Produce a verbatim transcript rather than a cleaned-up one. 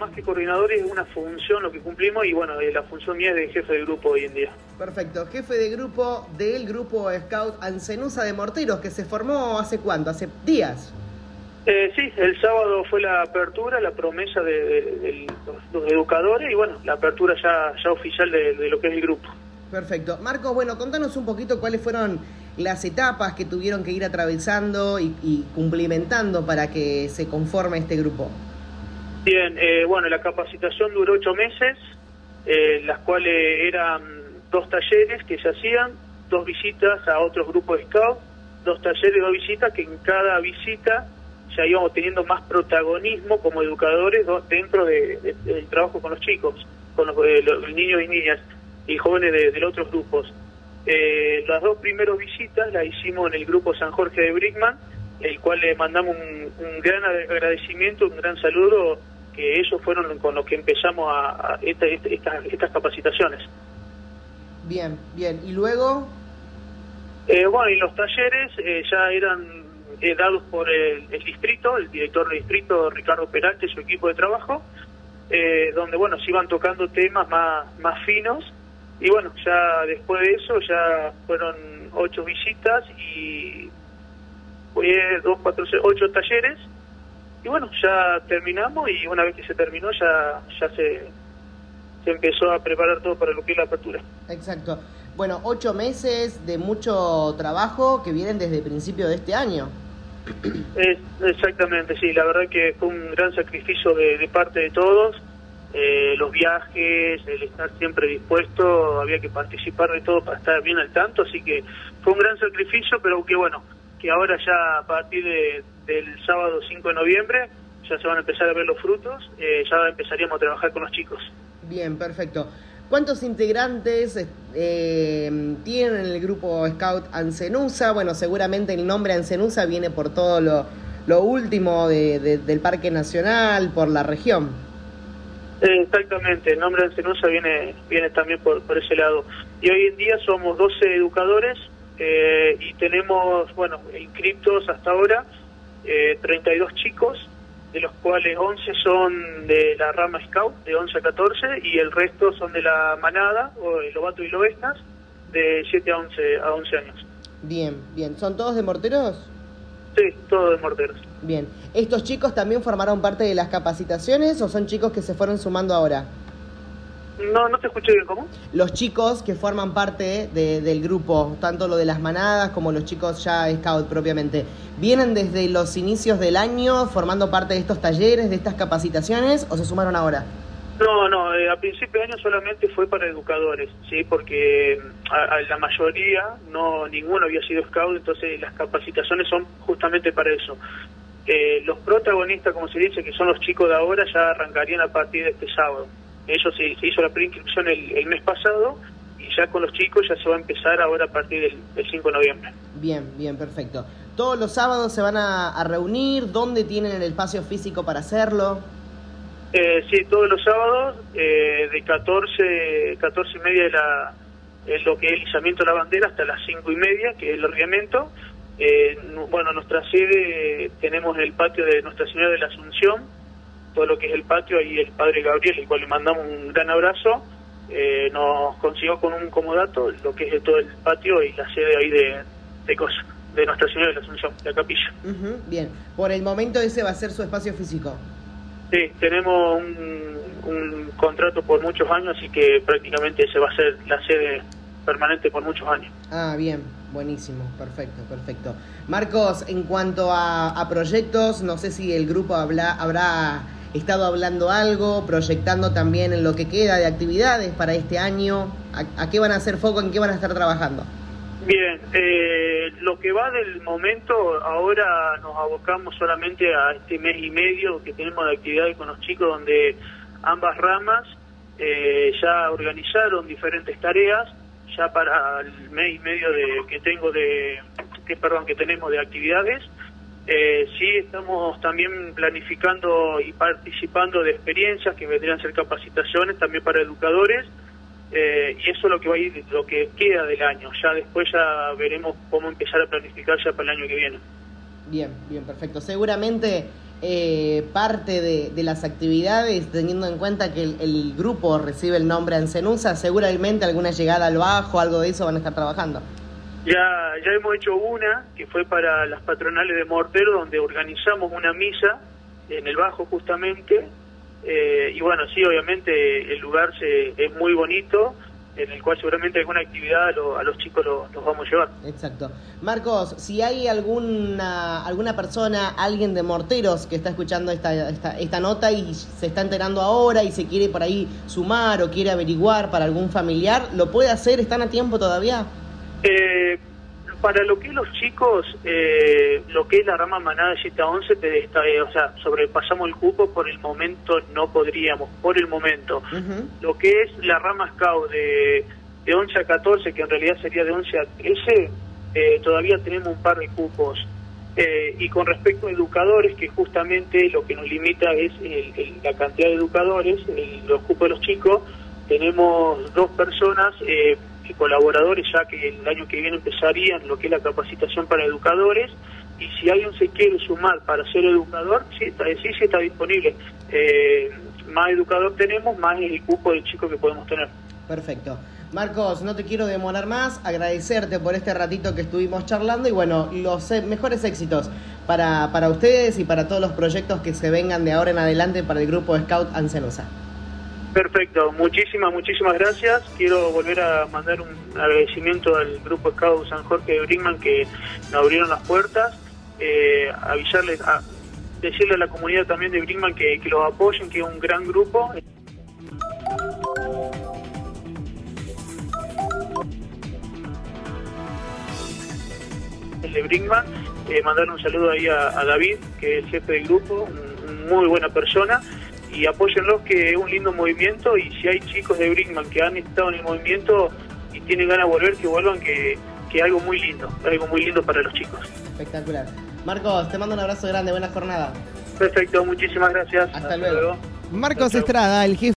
más que coordinadores, es una función lo que cumplimos y bueno, la función mía es de jefe de grupo hoy en día. Perfecto, jefe de grupo del grupo Scout Ancenusa de Morteros, que se formó ¿hace cuánto? ¿Hace días? Eh, sí, el sábado fue la apertura, la promesa de, de, de los, los educadores y bueno, la apertura ya, ya oficial de, de lo que es el grupo. Perfecto. Marcos, bueno, contanos un poquito cuáles fueron las etapas que tuvieron que ir atravesando y, y cumplimentando para que se conforme este grupo. Bien, eh, bueno, la capacitación duró ocho meses, eh, las cuales eran dos talleres que se hacían, dos visitas a otros grupos de scout, dos talleres, dos visitas, que en cada visita ya íbamos teniendo más protagonismo como educadores dentro de, de, del trabajo con los chicos, con los, eh, los niños y niñas y jóvenes de, de los otros grupos. Eh, las dos primeras visitas las hicimos en el grupo San Jorge de Brickman, el cual le mandamos un, un gran agradecimiento, un gran saludo, que ellos fueron con los que empezamos a, a esta, esta, estas, estas capacitaciones. Bien, bien. ¿Y luego? Eh, bueno, y los talleres eh, ya eran eh, dados por el, el distrito, el director del distrito, Ricardo Peralta, y su equipo de trabajo, eh, donde, bueno, se iban tocando temas más, más finos. Y bueno, ya después de eso ya fueron ocho visitas y fue dos, cuatro, seis, ocho talleres. Y bueno, ya terminamos y una vez que se terminó ya ya se, se empezó a preparar todo para lo que es la apertura. Exacto. Bueno, ocho meses de mucho trabajo que vienen desde el principio de este año. Es, exactamente, sí. La verdad que fue un gran sacrificio de, de parte de todos. Eh, los viajes, el estar siempre dispuesto, había que participar de todo para estar bien al tanto, así que fue un gran sacrificio, pero que bueno, que ahora ya a partir de, del sábado cinco de noviembre ya se van a empezar a ver los frutos, eh, ya empezaríamos a trabajar con los chicos. Bien, perfecto. ¿Cuántos integrantes eh, tienen el grupo Scout Ancenusa? Bueno, seguramente el nombre Ancenusa viene por todo lo, lo último de, de, del Parque Nacional, por la región. Exactamente, el nombre de Ancenusa viene viene también por, por ese lado. Y hoy en día somos doce educadores eh, y tenemos, bueno, inscriptos hasta ahora eh, treinta y dos chicos, de los cuales once son de la rama Scout, de once a catorce, y el resto son de la manada, o el Lobato y Lobesnas, de siete a once años. Bien, bien. ¿Son todos de Morteros? Sí, todos de Morteros. Bien. ¿Estos chicos también formaron parte de las capacitaciones o son chicos que se fueron sumando ahora? No, no te escuché bien, ¿cómo? Los chicos que forman parte de, del grupo, tanto lo de las manadas como los chicos ya Scout propiamente, ¿vienen desde los inicios del año formando parte de estos talleres, de estas capacitaciones, o se sumaron ahora? No, no, eh, a principio de año solamente fue para educadores, sí, porque a, a la mayoría, no ninguno había sido Scout, entonces las capacitaciones son justamente para eso. Eh, los protagonistas, como se dice, que son los chicos de ahora, ya arrancarían a partir de este sábado. Ellos se, se hizo la preinscripción el, el mes pasado y ya con los chicos ya se va a empezar ahora a partir del, del cinco de noviembre. Bien, bien, perfecto. ¿Todos los sábados se van a, a reunir? ¿Dónde tienen el espacio físico para hacerlo? Eh, sí, todos los sábados, eh, de catorce, catorce y media de la, es lo que es el izamiento de la bandera hasta las cinco y media, que es el largamiento. Eh, bueno, nuestra sede eh, tenemos el patio de Nuestra Señora de la Asunción, todo lo que es el patio, ahí el padre Gabriel, al cual le mandamos un gran abrazo, eh, nos consiguió con un comodato lo que es todo el patio y la sede ahí de, de cosas, de Nuestra Señora de la Asunción, la capilla. Uh-huh, bien, por el momento ese va a ser su espacio físico. Sí, tenemos un, un contrato por muchos años, así que prácticamente ese va a ser la sede permanente por muchos años. Ah, bien, buenísimo, perfecto, perfecto. Marcos, en cuanto a, a proyectos, no sé si el grupo habla, habrá estado hablando algo, proyectando también en lo que queda de actividades para este año. ¿A, a qué van a hacer foco, en qué van a estar trabajando? Bien, eh, lo que va del momento, ahora nos abocamos solamente a este mes y medio que tenemos de actividades con los chicos, donde ambas ramas eh, ya organizaron diferentes tareas, ya para el mes y medio de que tengo de, que perdón, que tenemos de actividades. Eh, sí, estamos también planificando y participando de experiencias que vendrían a ser capacitaciones también para educadores. Eh, y eso es lo que va a ir, lo que queda del año. Ya después ya veremos cómo empezar a planificar ya para el año que viene. Bien, bien, perfecto. Seguramente eh, parte de, de las actividades, teniendo en cuenta que el, el grupo recibe el nombre Ancenusa, seguramente alguna llegada al bajo, algo de eso van a estar trabajando. Ya, ya hemos hecho una, que fue para las patronales de Mortero, donde organizamos una misa en el bajo justamente, eh, y bueno, sí, obviamente el lugar se, es muy bonito, en el cual seguramente alguna actividad a, lo, a los chicos lo, los vamos a llevar. Exacto. Marcos, si hay alguna alguna persona, alguien de Morteros que está escuchando esta, esta, esta nota y se está enterando ahora y se quiere por ahí sumar o quiere averiguar para algún familiar, ¿lo puede hacer? ¿Están a tiempo todavía? Eh, para lo que es los chicos, eh, lo que es la rama manada de siete a once, te está, eh, o sea, sobrepasamos el cupo, por el momento no podríamos, por el momento. Uh-huh. Lo que es la rama scout de, de once a catorce, que en realidad sería de once a trece, eh, todavía tenemos un par de cupos. Eh, y con respecto a educadores, que justamente lo que nos limita es el, el, la cantidad de educadores, el, los cupos de los chicos, tenemos dos personas, eh, colaboradores, ya que el año que viene empezarían lo que es la capacitación para educadores, y si alguien se quiere sumar para ser educador, sí está, sí, sí está disponible. Eh, más educador tenemos, más el cupo de chicos que podemos tener. Perfecto. Marcos, no te quiero demorar más, agradecerte por este ratito que estuvimos charlando y bueno, los mejores éxitos para, para ustedes y para todos los proyectos que se vengan de ahora en adelante para el grupo Scout Ancenusa. Perfecto, muchísimas, muchísimas gracias. Quiero volver a mandar un agradecimiento al Grupo Scout San Jorge de Brinkmann, que nos abrieron las puertas, eh, avisarles, a, decirle a la comunidad también de Brinkmann que, que los apoyen, que es un gran grupo. El de Brinkmann, eh, mandar un saludo ahí a, a David, que es el jefe del grupo, un, un muy buena persona. Y apóyenlos, que es un lindo movimiento, y si hay chicos de Brinkmann que han estado en el movimiento y tienen ganas de volver, que vuelvan, que, que es algo muy lindo, algo muy lindo para los chicos. Espectacular. Marcos, te mando un abrazo grande, buena jornada. Perfecto, muchísimas gracias. Hasta, Hasta luego. luego. Marcos Estrada, el jefe